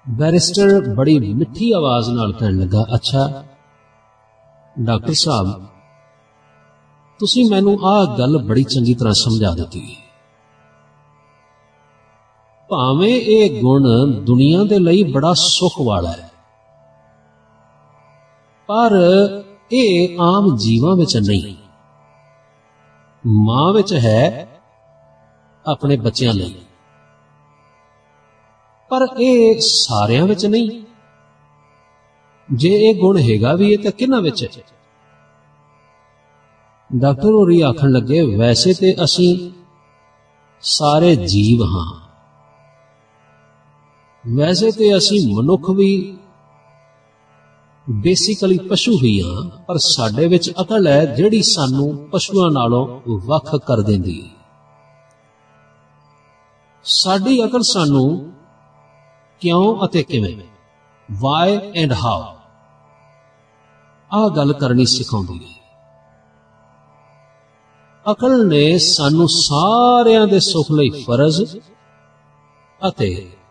Barrister बड़ी मिठी आवाज नाल कहन लगा, अच्छा डॉक्टर साहब, तुसी मैनू आ गल बड़ी चंगी तरह समझा दी। भावें ये गुण दुनिया दे लई बड़ा सुख वाला है, पर ये आम जीवां विच नहीं। मां विच है अपने बच्चों लई, पर ये सारियां विच नहीं। जे ये गुण हैगा भी है तो किन्हां विच है? डॉक्टर होरी आखन लगे, वैसे तो असी सारे जीव हाँ, वैसे तो असी मनुख भी बेसिकली पशु ही हाँ, पर साडे विच अकल है जिहड़ी सानू पशुआं नालों वख कर देंदी है। साडी अकल सानू क्यों अते किवें, वाई एंड हाउ, आ गल करनी सिखाउंदी है। अकल ने सानू सारियां दे सुख लई फर्ज अते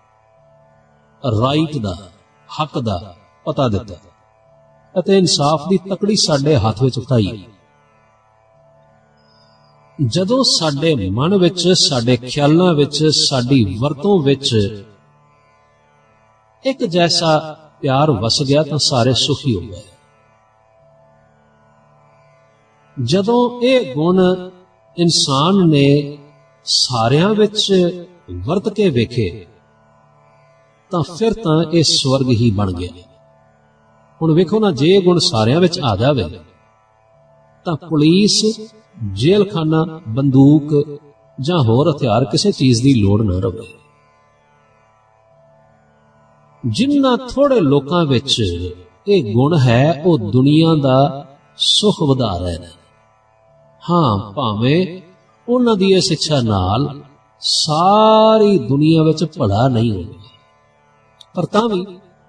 राइट दा, हक दा पता दिता अते इंसाफ दी तकड़ी साडे हाथ विच उठाई। जदों साडे मन विच, साडे ख्यालां विच, साडी वरतों विच एक जैसा प्यार वस गया तो सारे सुखी हो गए। जदों ये गुण इंसान ने सारियां विच वरत के वेखे तो फिर तो यह स्वर्ग ही बन गया। हुण वेखो ना, जे गुण सारियां विच आ जावे तो पुलिस, जेल खाना, बंदूक जां होर हथियार किसी चीज की लोड़ ना रहे। जिन्ना थोड़े लोकां विच ये गुण है वो दुनिया दा सुख वधा रहे हैं। हाँ, भावें उन्हां दी इस इच्छा नाल सारी दुनिया विच भला नहीं हो, पर तां भी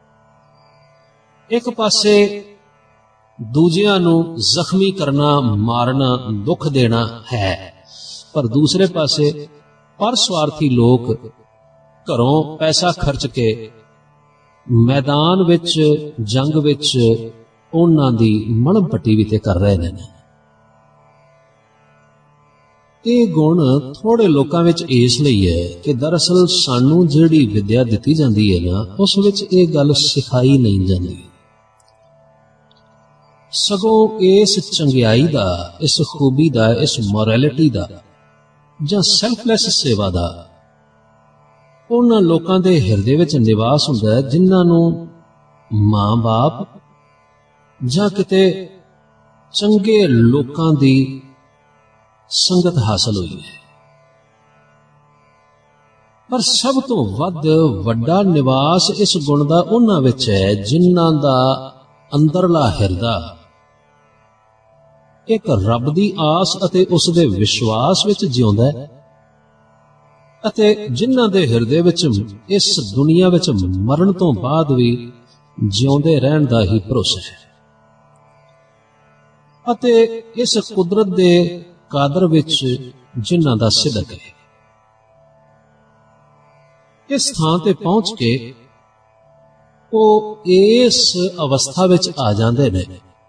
एक पासे दूजियां नू जख्मी करना, मारना, दुख देना है, पर दूसरे पासे परस्वार्थी लोग घरों पैसा खर्च के मैदान विच, जंग विच उन्हां दी मलम पट्टी भी ते कर रहे हैं। ये गुण थोड़े लोकां विच इस लई है कि दरअसल सानू जिहड़ी विद्या दिती जांदी है ना, उस विच ये गल सिखाई नहीं जाती। सगों इस चंगियाई दा, इस खूबी दा, इस मोरैलिटी दा जां सैल्फलैस सेवा दा उन्हां लोकां दे हिरदे विच निवास हुंदा है जिन्हां नू मां बाप जां किते चंगे लोकां दी संगत हासिल हुई है। पर सब तो वध वड्डा निवास इस गुण दा उन्हां विच है जिन्हां दा अंदरला हिरदा एक रब दी आस अते उस दे विश्वास विच जिउंदा है, अते जिन्हां दे हिरदे विच इस दुनिया विच मरण तो बाद भी जिउंदे रहण दा ही भरोसा है, अते इस कुदरत दे कादर विच जिन्हां दा सिदक है। इस थां ते पहुंच के वो इस अवस्था विच आ जांदे ने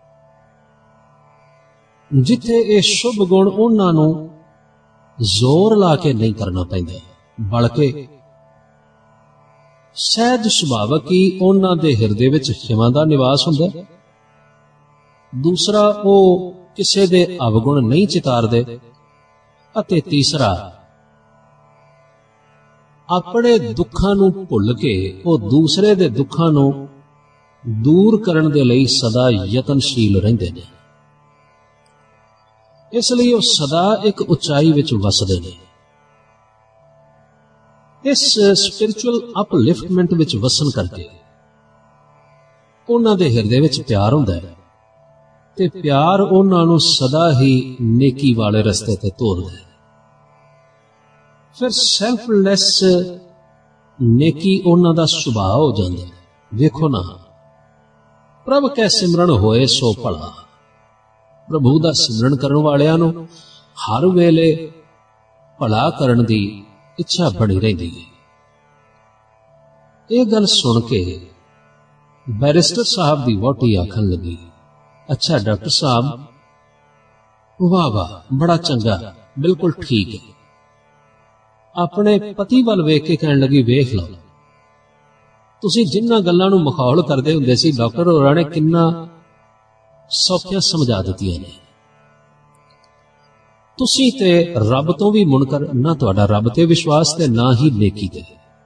जिथे ये शुभ गुण उन्हां नू जोर ला के नहीं करना पैंदा, बल्कि सहज सुभावक ही उन्हां दे हिरदे विच खिमा दा निवास हुंदा। दूसरा, वो किसे दे अवगुण नहीं चितारदे, अते तीसरा, अपने दुखां नू भुल के वो दूसरे दे दुखां नू दूर करन दे लई सदा यतनशील रहिंदे ने। इसलिए वो सदा एक उचाई विच वसदे ने। इस स्पिरिचुअल अपलिफ्टमेंट विच वसन करके उन्हां दे हिरदे विच प्यार हुंदा है ते प्यार उन्हां नू सदा ही नेकी वाले रस्ते ते तोरदा है। फिर सैल्फलैस नेकी उन्हां दा सुभाव हो जांदा है। देखो ना, प्रभ कै सिमरन होए सो भला। प्रभु दा सिमरन करन वालियां नू हर वेले भला करन दी इच्छा बनी रहिंदी है। ਇਹ ਗੱਲ ਸੁਣ ਕੇ बैरिस्टर साहब की वोटी आखन लगी, अच्छा डॉक्टर साहब, वाह वाह, बड़ा चंगा, बिल्कुल ठीक है। अपने पति वल वेख के कहन लगी, वेख लो तुसीं जिन्हां गल्लां नूं मखौल करदे हुंदे सी, डॉक्टर होरां ने किन्ना सौखियां समझा दित्तियां ने। तुसीं ते रब तो भी मुनकर, ना तुहाडा रब ते विश्वास ते ना ही नेकी ते।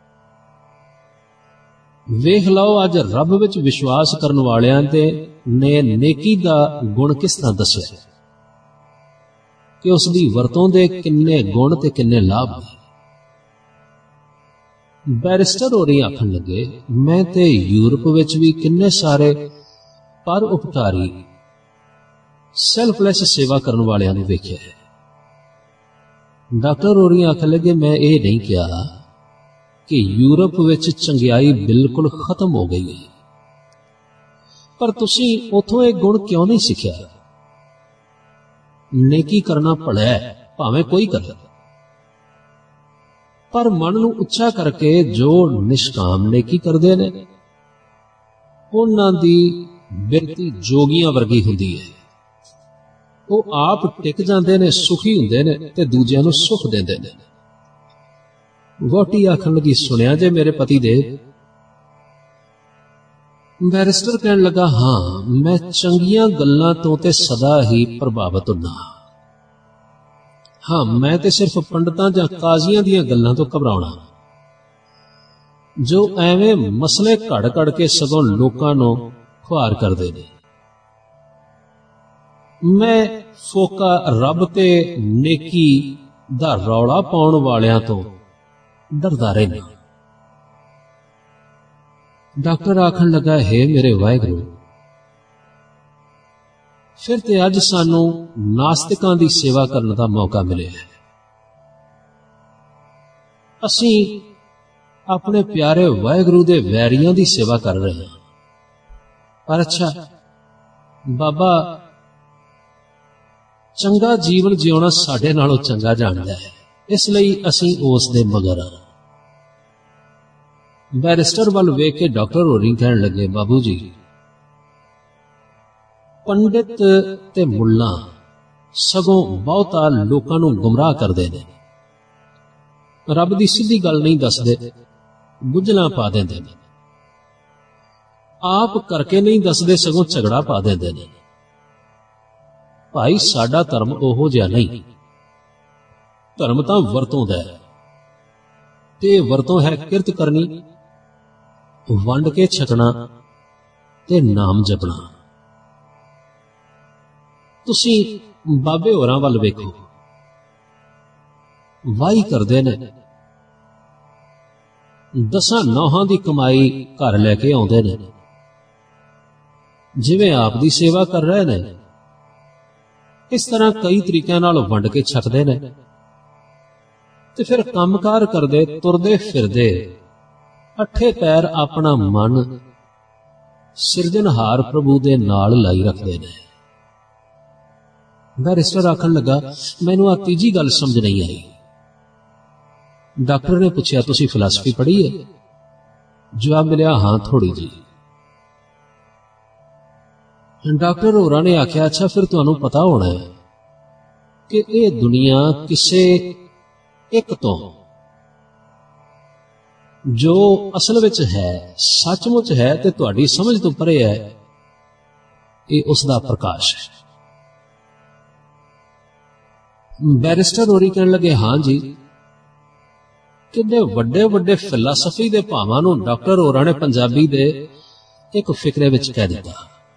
वेख लो अज रब विच विश्वास करन वालियां ते ने नेकी दा गुण किस तरह दस्सिया कि उसदी वरतों दे किन्ने गुण ते किन्ने लाभ ने। बैरिस्टर होरी आखन लगे, मैं ते यूरोप विच भी किन्ने सारे पर उपकारी सैल्फलैस सेवा करन वालियां नूं वेखिया है। डॉक्टर होरी आखन लगे, मैं ये नहीं कहा कि यूरोप विच चंगियाई बिल्कुल खत्म हो गई है, पर तुसीं उथों एक गुण क्यों नहीं सीखिया? नेकी करना भला है, भावें कोई करे, पर मन नूं उच्चा करके जो निष्काम नेकी करदे ने उन्हां दी बिरती जोगियां वर्गी हुंदी है। वो आप टिक जांदे ने, सुखी हुंदे ने ते दूजिआं नूं सुख देंदे ने। वोटी आखन लगी, सुनिया जे मेरे पति दे? बैरिस्टर कहन लगा, हाँ, मैं चंगियां गल्लां तो ते सदा ही प्रभावित हुंदा। हाँ, मैं ते सिर्फ पंडितां जां काजियां दियां गल्लां तो घबराउणा, जो एवें मसले घड़ घड़ के सगों लोकां नूं खुआर करदे ने। मैं फोका रब ते नेकी दा रौला पाउण वालियां तो डरदा रहना। डॉक्टर आखन लगा, है मेरे वाहिगुरू, फिर ते अज सानू नास्तिकां दी सेवा करने का मौका मिले है। असी अपने प्यारे वाहिगुरू दे वैरियां दी सेवा कर रहे हैं। पर अच्छा बाबा चंगा जीवन जिउणा साडे नालों चंगा जाणदा है, इसलिए असी उस दे मगर आ। बैरिस्टर वाल वेख के डॉक्टर होरी कहन लगे, बाबू जी, पंडित ते मुल्ला सगों बहुता लोकां नूं गुमराह करदे ने, रब दी सीधी गल नहीं दसदे, गुजलां पा देंदे ने, आप करके नहीं दसदे, सगों झगड़ा पा देंदे ने। भाई साडा धर्म ओहो जिहा नहीं, धर्म तां वरतों दा है, ते वरतों है किरत करनी, वंड के छकना ते नाम जपना। तुसीं बाबे होरां वल वेखो, वाही करदे ने, 10 नौहां दी कमाई घर लैके आउंदे ने, जिवें आप दी सेवा कर रहे ने, इस तरह कई तरीकों नाल वंड के छकदे ने, ते फिर कामकार करदे तुरदे फिरदे अठे पैर अपना मन सिरजनहार प्रभु दे नाल लाई रखदे ने। बैरिस्टर आखन लगा, मैनूं आ तीजी गल समझ नहीं आई। डॉक्टर ने पूछा, तुसीं फिलासफी पढ़ी है? जवाब मिलिया, हाँ थोड़ी जी। डॉक्टर होरां ने आख्या, अच्छा फिर तुहानूं पता होना है कि यह दुनिया किसे एक तो जो असल विच है, सचमुच है ते तुहाडी समझ तो परे है, ये उसदा प्रकाश है। बैरिस्टर होरी कहन लगे, हाँ जी, किन्ने वड्डे वड्डे फिलासफी दे भावां नूं डॉक्टर होरां ने पंजाबी दे एक फिकरे विच कह दिता।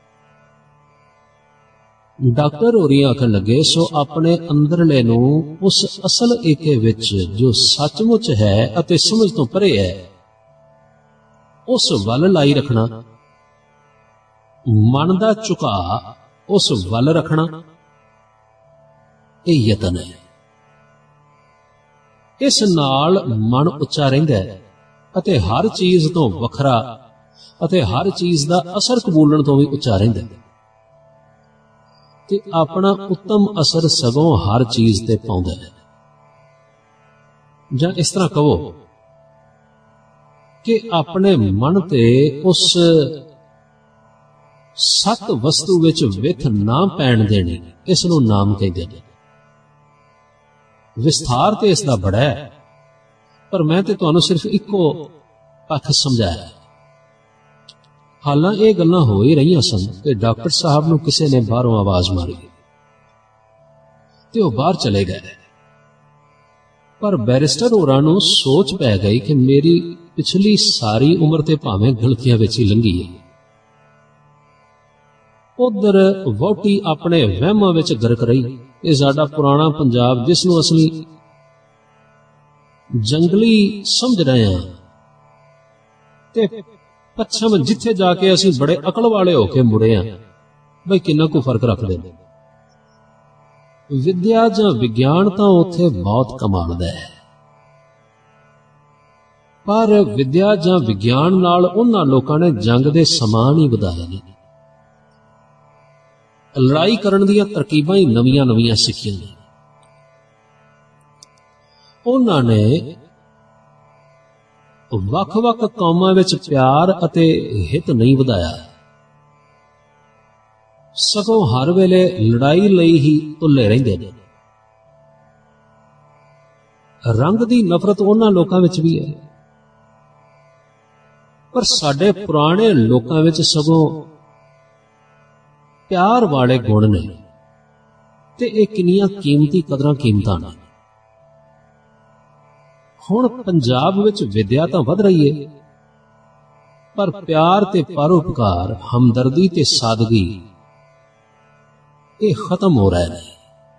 डॉक्टर होरी आखन लगे, सो अपने अंदरले नूं उस असल एके विच जो सचमुच है अते समझ तो परे है, उस वल लाई रखना, मन दा झुका उस वल रखना, यह यतन है। इस नाल मन उच्चा रहिंदा है अते हर चीज तो वखरा अते हर चीज दा असर कबूलण तो भी उच्चा रहिंदा है, ते अपना उत्तम असर सगों हर चीज ते पाउंदा है। जां इस तरह कहो ਕਿ ਆਪਣੇ ਮਨ ਤੇ ਉਸ ਸਤ ਵਸਤੂ ਵਿੱਚ ਵਿਥ ਨਾ ਪੈਣ ਦੇਣੀ, ਇਸ ਨੂੰ ਨਾਮ ਕਹਿੰਦੇ ਨੇ। ਵਿਸਥਾਰ ਤੇ ਇਸ ਦਾ ਬੜਾ ਹੈ, ਪਰ ਮੈਂ ਤੇ ਤੁਹਾਨੂੰ ਸਿਰਫ ਇੱਕੋ ਪੱਖ ਸਮਝਾਇਆ। ਹਾਲਾਂ ਇਹ ਗੱਲਾਂ ਹੋ ਹੀ ਰਹੀਆਂ ਸਨ ਕਿ ਡਾਕਟਰ ਸਾਹਿਬ ਨੂੰ ਕਿਸੇ ਨੇ ਬਾਹਰੋਂ ਆਵਾਜ਼ ਮਾਰੀ ਤੇ ਉਹ ਬਾਹਰ ਚਲੇ ਗਏ। ਪਰ ਬੈਰਿਸਟਰ ਹੋਰਾਂ ਨੂੰ ਸੋਚ ਪੈ ਗਈ ਕਿ ਮੇਰੀ ਪਿਛਲੀ ਸਾਰੀ ਉਮਰ ਤੇ ਭਾਵੇਂ ਗਲਤੀਆਂ ਵਿੱਚ ਹੀ ਲੰਘੀ ਹੈ। ਉਧਰ ਵਹੁਟੀ ਆਪਣੇ ਵਹਿਮਾਂ ਵਿੱਚ ਗਰਕ ਰਹੀ। ਇਹ ਸਾਡਾ ਪੁਰਾਣਾ ਪੰਜਾਬ, ਜਿਸ ਨੂੰ ਅਸੀਂ ਜੰਗਲੀ ਸਮਝ ਰਹੇ ਹਾਂ, ਤੇ ਪੱਛਮ ਜਿੱਥੇ ਜਾ ਕੇ ਅਸੀਂ ਬੜੇ ਅਕਲ ਵਾਲੇ ਹੋ ਕੇ ਮੁੜੇ ਹਾਂ, ਬਈ ਕਿੰਨਾ ਕੁ ਫਰਕ ਰੱਖਦੇ ਨੇ। ਵਿਦਿਆ ਜਾਂ ਵਿਗਿਆਨ ਤਾਂ ਉੱਥੇ ਬਹੁਤ ਕਮਾਲ ਦਾ ਹੈ, ਪਰ ਵਿਦਿਆ ਜਾਂ ਵਿਗਿਆਨ ਨਾਲ ਉਹਨਾਂ ਲੋਕਾਂ ਨੇ ਜੰਗ ਦੇ ਸਮਾਨ ਹੀ ਵਧਾਏ ਨੇ। ਲੜਾਈ ਕਰਨ ਦੀਆਂ ਤਰਕੀਬਾਂ ਹੀ ਨਵੀਆਂ ਨਵੀਆਂ ਸਿੱਖੀਆਂ ਨੇ। ਉਹਨਾਂ ਨੇ ਵੱਖ-ਵੱਖ ਕੌਮਾਂ ਵਿੱਚ ਪਿਆਰ ਅਤੇ ਹਿੱਤ ਨਹੀਂ ਵਧਾਇਆ, ਸਗੋਂ ਹਰ ਵੇਲੇ ਲੜਾਈ ਲਈ ਹੀ ਤੁੱਲੇ ਰਹਿੰਦੇ ਨੇ। ਰੰਗ ਦੀ ਨਫ਼ਰਤ ਉਹਨਾਂ ਲੋਕਾਂ ਵਿੱਚ ਵੀ ਹੈ, ਪਰ ਸਾਡੇ ਪੁਰਾਣੇ ਲੋਕਾਂ ਵਿੱਚ ਸਗੋਂ ਪਿਆਰ ਵਾਲੇ ਗੁਣ ਨੇ, ਤੇ ਇਹ ਕਿੰਨੀਆਂ ਕੀਮਤੀ ਕਦਰਾਂ ਕੀਮਤਾਂ ਨੇ। ਹੁਣ ਪੰਜਾਬ ਵਿੱਚ ਵਿਦਿਆ ਤਾਂ ਵਧ ਰਹੀ ਹੈ, ਪਰ ਪਿਆਰ ਤੇ ਪਰਉਪਕਾਰ, ਹਮਦਰਦੀ ਤੇ ਸਾਦਗੀ ਇਹ ਖਤਮ ਹੋ ਰਹੇ ਨੇ।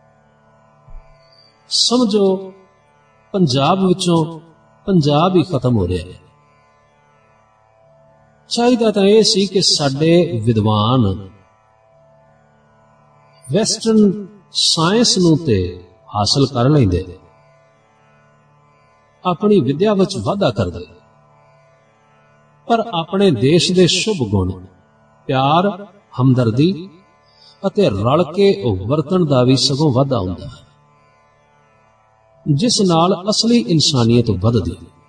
ਸਮਝੋ ਪੰਜਾਬ ਵਿੱਚੋਂ ਪੰਜਾਬ ਹੀ ਖਤਮ ਹੋ ਰਿਹਾ ਹੈ। ਚਾਹੀਦਾ ਤਾਂ ਇਹ ਸੀ ਕਿ ਸਾਡੇ ਵਿਦਵਾਨ ਵੈਸਟਰਨ ਸਾਇੰਸ ਨੂੰ ਤੇ ਹਾਸਲ ਕਰ ਲੈਂਦੇ, ਆਪਣੀ ਵਿਦਿਆ ਵਿੱਚ ਵਾਧਾ ਕਰਦੇ, ਪਰ ਆਪਣੇ ਦੇਸ਼ ਦੇ ਸ਼ੁਭ ਗੁਣ, ਪਿਆਰ, ਹਮਦਰਦੀ ਅਤੇ ਰਲ ਕੇ ਵਰਤਣ ਦਾ ਵੀ ਸਗੋਂ ਵਾਧਾ ਹੁੰਦਾ ਹੈ, ਜਿਸ ਨਾਲ ਅਸਲੀ ਇਨਸਾਨੀਅਤ ਵੱਧਦੀ ਹੈ।